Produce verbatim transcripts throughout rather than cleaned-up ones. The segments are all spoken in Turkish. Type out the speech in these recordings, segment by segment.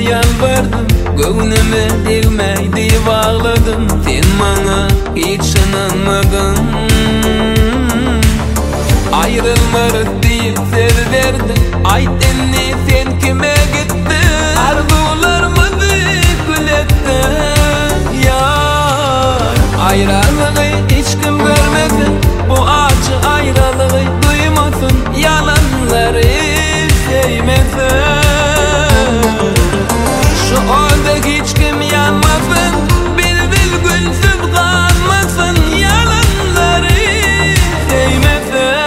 yalvardım, göwnüme degmeydi bağladım. Sen bana hiç inanmadın. Ayrılmarız deyip söz verdin. Ayt enni sen kime gittin? Arzularımızı kül ettin. Yar, ayrılığı hiç kim görmesin. Bu acı ayrılığı duymasın. Yalanları sevmesin. Şu orada hiç kim yanmasın. Bülbül gülsüz kalmasın. Yalanları sevmesin.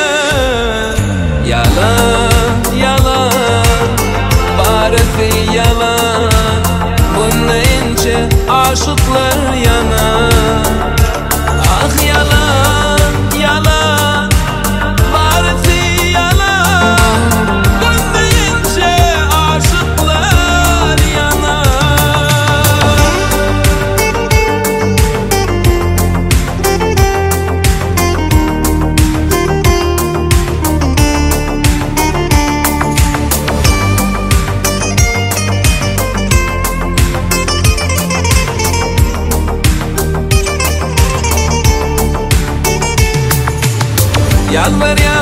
Yalan, yalan, barısı yalan. Bunun ince aşıklar yanar. Ah yalan, yalan, barısı yalan. Bunun ince aşıklar yanar. Yalvar